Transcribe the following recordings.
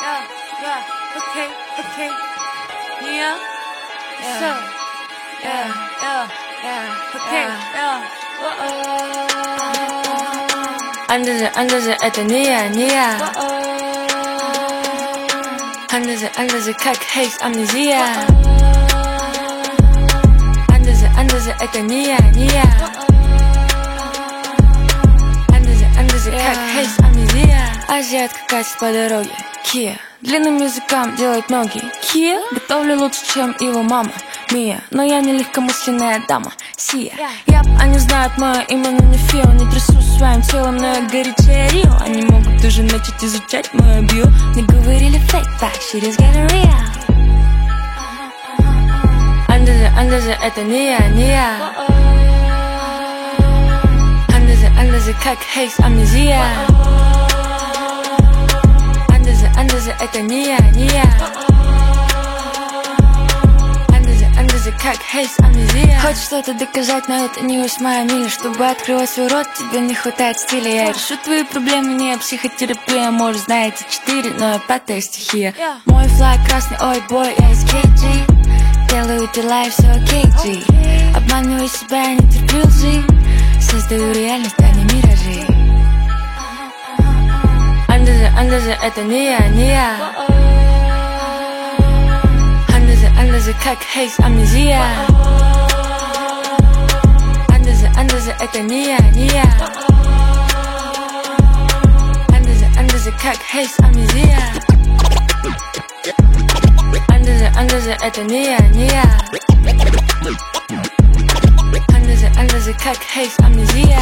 Андерзе, это не я. Андерзе, как хейс, амнезия. Андерзе, это не я. Андерзе, как хейс, амнезия. Азиатка катит по дороге, Kia. Длинным языком делает ноги, Kia. Готовлю лучше, чем его мама, Мия. Но я не легкомысленная дама, Сия. Они знают мое имя, но не Фио. Не трясу своим телом, но я горячее Рио. Они могут уже начать изучать мою био. Мне говорили fake, but shit is getting real. Андерзе, это не я. Андерзе, как хейс, амнезия. Андерзе, это не я. Андерзе, как хейс, амнезия. Хочешь что-то доказать, но это не 8 миля. Чтобы открывать свой рот, тебе не хватает стиля. Я решу твои проблемы, не психотерапия. Может, знаете 4, но я 5-я стихия. Мой флаг красный, ой, бой, я из KG. Делаю дела и все окей, G. Обманываю себя, я не терплю лжи. Создаю реальность, а не миражи. Андерзе, это не я. Андерзе, как хейс, амнезия. Андерзе, это не я. Андерзе, как хейс, амнезия. Андерзе, это не я. Андерзе, как хейс, амнезия.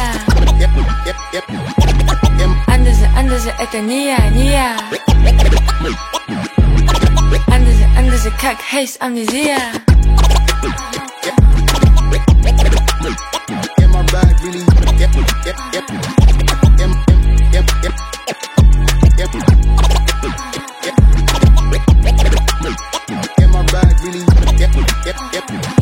Андерзе, это не я. Андерзе, как хейс, амнезия. In my bag, really. In my bag, really.